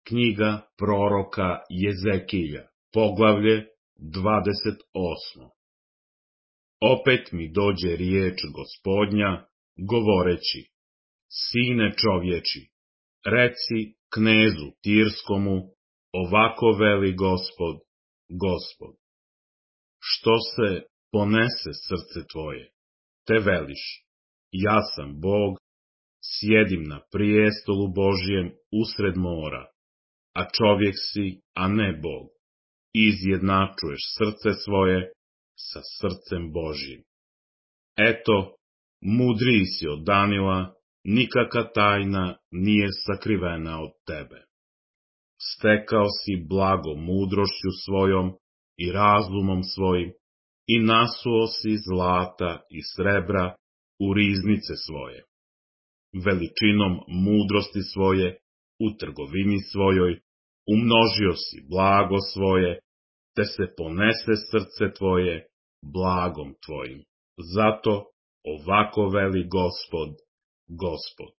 Knjiga proroka Jezekilja, poglavlje 28. Opet mi dođe riječ Gospodnja, govoreći: Sine čovječi, reci knezu Tirskomu, ovako veli Gospod, Gospod. Što se ponese srce tvoje, te veliš, ja sam Bog, sjedim na prijestolu Božjem usred mora, a čovjek si, a ne Bog, izjednačuješ srce svoje sa srcem Božjim. Eto, mudriji si od Danila, nikaka tajna nije sakrivena od tebe. Stekao si blago mudrošću svojom i razumom svojim i nasuo si zlata i srebra u riznice svoje. Veličinom mudrosti svoje, u trgovini svojoj, umnožio si blago svoje, te se ponese srce tvoje blagom tvojim. Zato ovako veli Gospod, Gospod.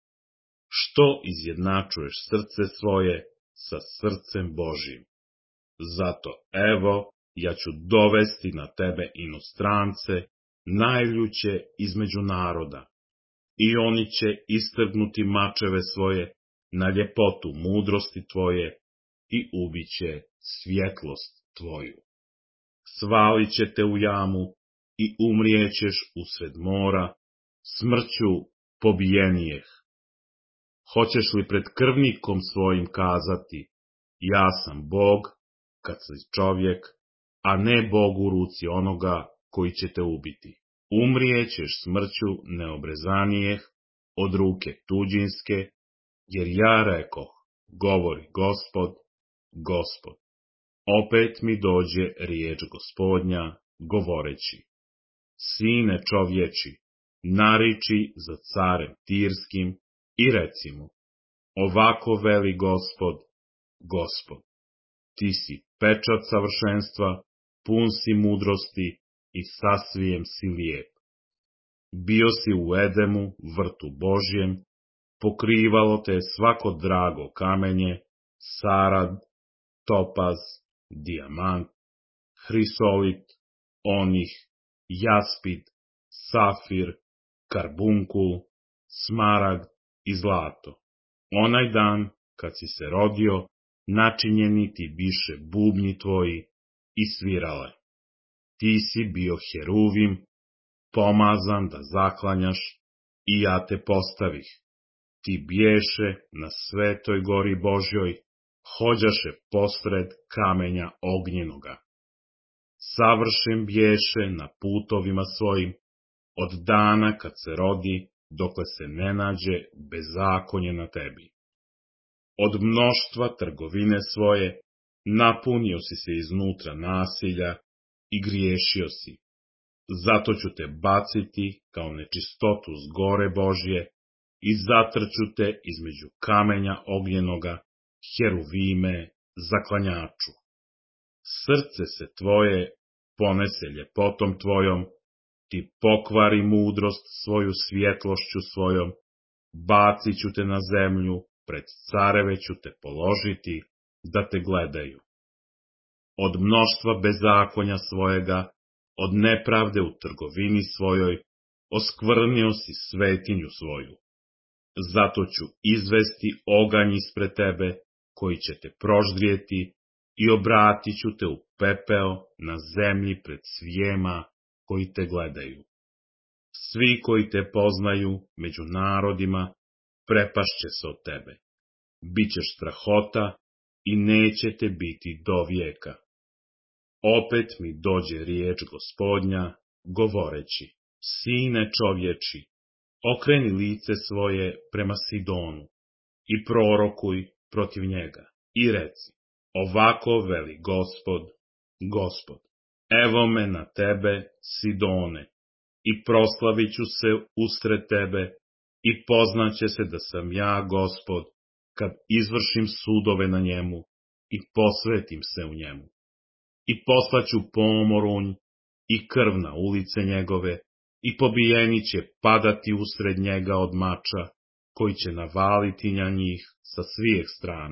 Što izjednačuješ srce svoje sa srcem Božjim? Zato evo, ja ću dovesti na tebe inostrance, najljuće između naroda, i oni će istrgnuti mačeve svoje na ljepotu mudrosti tvoje i ubiće svjetlost tvoju. Svalit će te u jamu i umrijećeš usred mora, smrću pobijenijeh. Hoćeš li pred krvnikom svojim kazati: ja sam Bog, kad si čovjek, a ne Bog u ruci onoga koji će te ubiti? Umrijećeš smrću neobrezanijeh od ruke tuđinske, jer ja rekoh, govori Gospod, Gospod. Opet mi dođe riječ Gospodnja, govoreći: Sine čovječi, nariči za carem Tirskim i reci mu: ovako veli Gospod, Gospod. Ti si pečat savršenstva, pun si mudrosti i sasvijem si lijep. Bio si u Edemu, vrtu Božjem, pokrivalo te svako drago kamenje, sarad, topaz, dijamant, hrisolit, onih, jaspid, safir, karbunkul, smaragd i zlato. Onaj dan, kad si se rodio, načinjeni ti biše bubnji tvoji i svirale. Ti si bio heruvim, pomazan da zaklanjaš, i ja te postavih. Ti bješe na svetoj gori Božjoj, hođaše posred kamenja ognjenoga. Savršen bješe na putovima svojim, od dana kad se rodi, dokle se ne nađe bezakonje na tebi. Od mnoštva trgovine svoje, napunio si se iznutra nasilja i griješio si. Zato ću te baciti kao nečistotu s gore Božje i zatrću te između kamenja ognjenoga, heruvime, zaklanjaču. Srce se tvoje ponese ljepotom tvojom, ti pokvari mudrost svoju svjetlošću svojom, bacit ću te na zemlju, pred careve ću te položiti, da te gledaju. Od mnoštva bezakonja svojega, od nepravde u trgovini svojoj, oskvrnio si svetinju svoju. Zato ću izvesti oganj ispred tebe, koji će te proždrijeti, i obratit ću te u pepeo na zemlji pred svijema koji te gledaju. Svi koji te poznaju među narodima, prepašće se od tebe. Bićeš strahota i neće te biti do vijeka. Opet mi dođe riječ Gospodnja, govoreći: Sine čovječi, okreni lice svoje prema Sidonu i prorokuj protiv njega i reci: ovako veli Gospod, Gospod. Evo me na tebe, Sidone, i proslavit ću se usred tebe i poznaće se da sam ja Gospod, kad izvršim sudove na njemu i posvetim se u njemu. I poslaću pomorunj i krv na ulice njegove, i pobijeni će padati usred njega od mača, koji će navaliti na njih sa svih strana.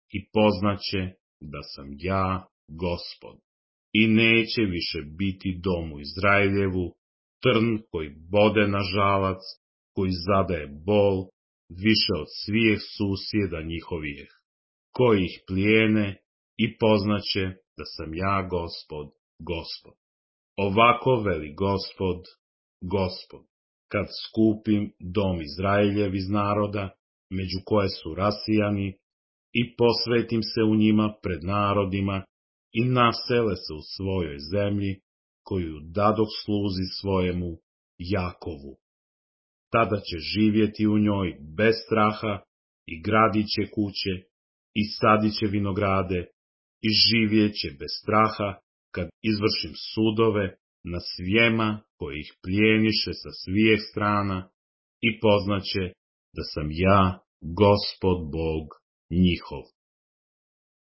i poznaće da sam ja Gospod. I neće više biti domu Izraeljevu trn koji bode na žalac, koji zadaje bol, više od svih susjeda njihovih, koji ih plijene, i poznaće da sam ja Gospod, Gospod. Ovako veli Gospod, Gospod, kad skupim dom Izraeljev iz naroda, među koje su rasijani, i posvetim se u njima pred narodima, i nasele se u svojoj zemlji, koju dadoh sluzi svojemu Jakovu. Tada će živjeti u njoj bez straha, i gradit će kuće, i sadit će vinograde, i živjet će bez straha, kad izvršim sudove na svijema koji ih plijeniše sa svih strana, i poznaće da sam ja Gospod Bog njihov.